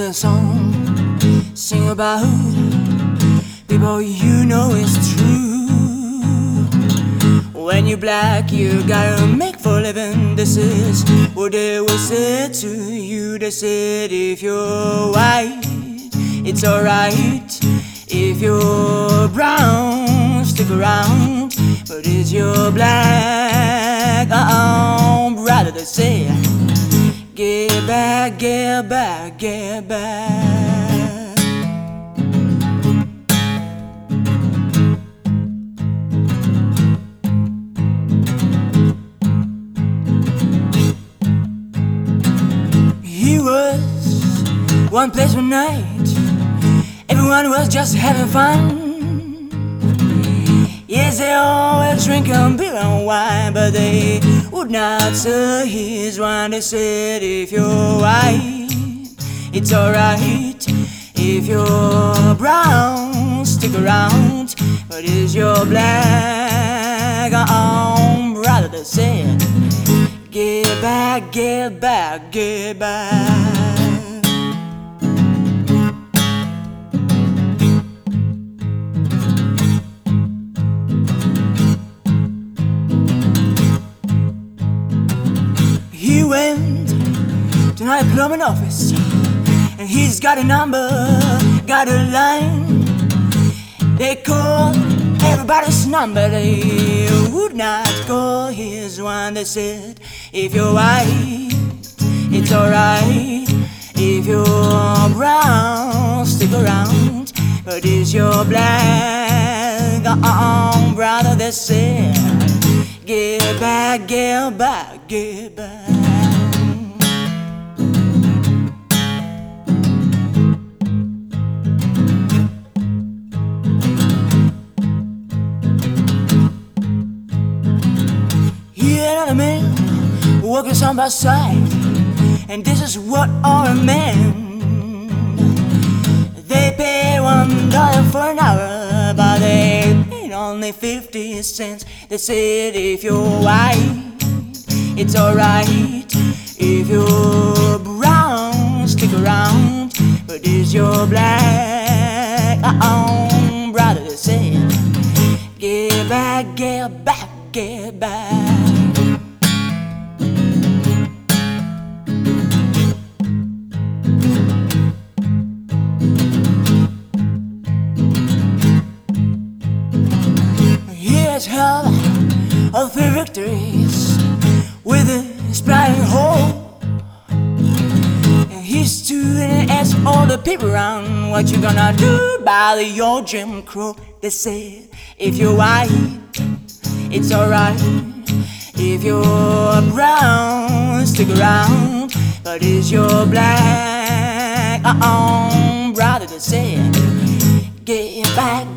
a song, sing about people you know is true. When you're black, you gotta make for a living. This is what they will say to you. They said if you're white, it's alright. If you're brown, stick around. But if you're black, brother, they say, get back, get back, get back. He was one place one night. Everyone was just having fun. Yes, they always drink beer and wine, but they would not sell his wine. They said if you're white, it's alright. If you're brown, stick around. But if you're black, brother, they said, get back, get back, get back. He went to my plumbing office, and he's got a number, got a line. They called everybody's number, they would not call his one. They said, if you're white, it's alright. If you're brown, stick around. But if you're black, brother, they said, get back, get back, get back. Another man working side by side, and this is what all a man. They pay $1 for an hour, but they paid only 50 cents. They said if you're white, it's alright. If you're brown, stick around. But if you're black, brother, they said, get back, get back, get back. Hell of three victories with a splitting hole, and he stood and asked all the people around, what you gonna do about your Jim Crow? They said, if you're white, it's alright. If you're brown, stick around. But if you're black, brother, they said, get back,